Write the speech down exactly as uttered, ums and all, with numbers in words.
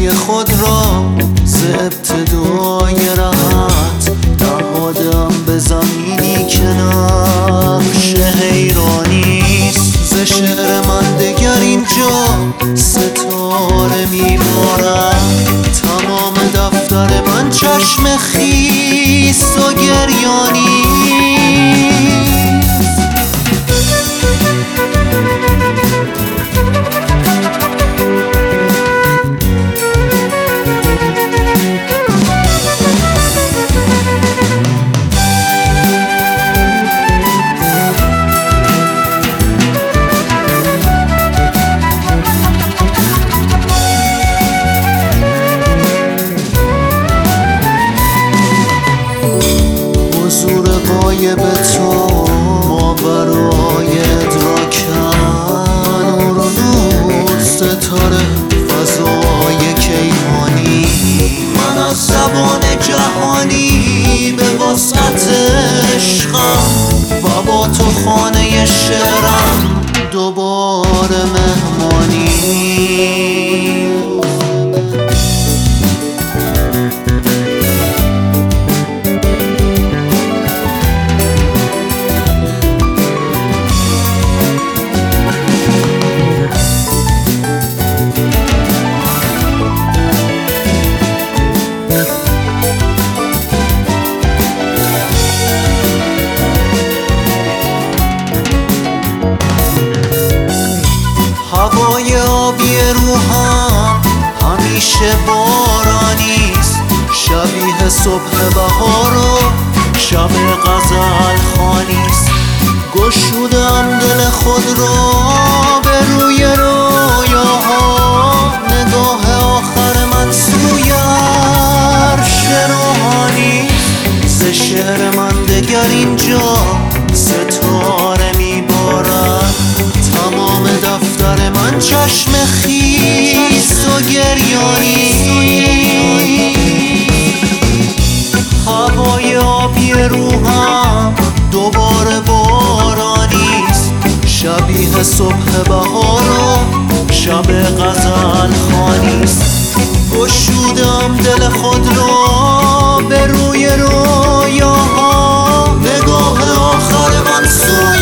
روی خود را ز ابتدای رهت نهادم به زمینی که نقش حیرانیست. ز شعر من دگر اینجا ستاره میبارد، تمام دفتر من چشم خیس و گریانی. به تو ما برای ادراکن نور و نور ستاره فضای کیهانی. من از زبان جهانی به وسعت عشقم و با تو خانه شعرم دوباره مهمانی. هوای آبی روحم همیشه بارانیست، شبیه صبح بهار و شب غزل خوانیست. گشودم دل خود را به روی رویاها، نگاه آخر من سوی عرش روحانیست. ز شعر من دگر اینجا ستاره میبارد، تمام دفتر من چشم خیس و گریانی. هوای آبی روحم دوباره بارانیست، شبیه صبح بهار و شب غزل خوانیست. گشودم دل خود را به روی رویاها، نگاه آخر من سوی